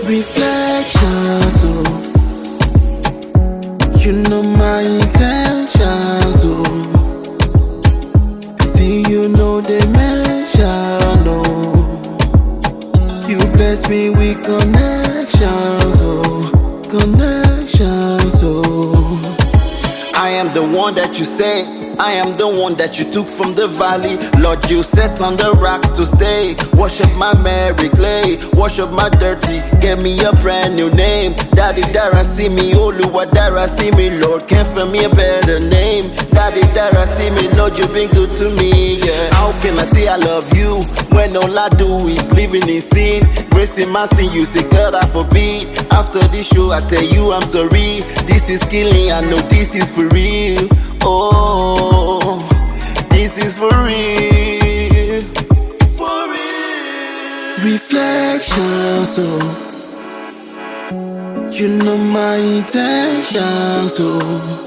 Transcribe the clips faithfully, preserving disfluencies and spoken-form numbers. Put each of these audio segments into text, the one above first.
Reflections, oh, you know my intentions, oh. See, you know they mention, oh. You bless me with connections, oh, connections, oh. I am the one that you say, I am the one that you took from the valley. Lord, you set on the rock to stay. Wash up my Mary clay, wash up my dirty, give me a brand new name. Daddy Dara see me, Oluwa Dara see me, Lord, can't find me a better name. Daddy Dara see me, Lord, you've been good to me, yeah. How can I say I love you when all I do is living in sin? Grace in my sin, you say God I forbid. After this show I tell you I'm sorry. This is killing, I know this is for real. Oh, this is for real, for real. Reflections, oh, you know my intentions, oh.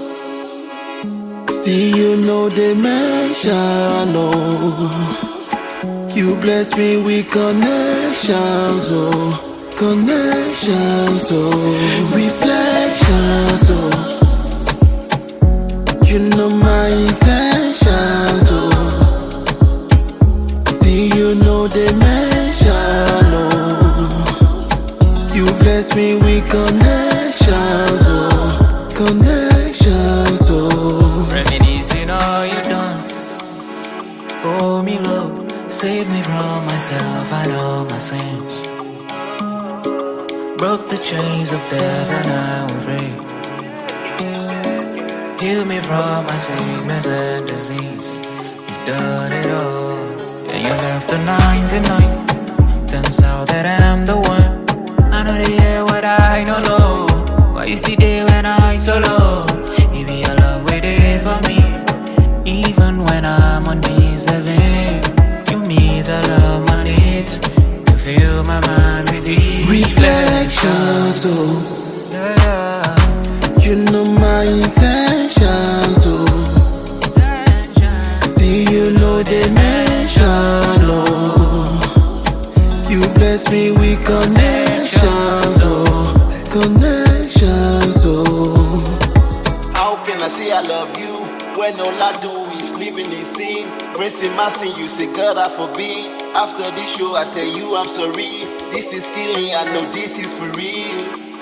See, you know they mention, oh. You bless me with connections, oh, connections, oh. Reflections, oh, you know my intentions, oh. See, you know they mention, oh. You bless me with connections, oh, connections, oh. Reminiscing all you done for me, Lord. Save me from myself and all my sins. Broke the chains of death and now I'm free. Heal me from my sickness and disease. You've done it all. And you left the ninety-nine. Turns out that I'm the one. I know they hear what I don't know. Why you see there when I solo? Maybe your love waited for me. Even when I'm undeserving. You meet all of my needs. You fill my mind with these reflections, oh. Yeah. You know my intentions, oh. See, you know they mention, oh. You bless me with connections, oh, connections, oh. How can I say I love you when all I do is living in sin? Grace in my sin, you say God I forbid. After this show I tell you I'm sorry. This is killing, I know this is for real.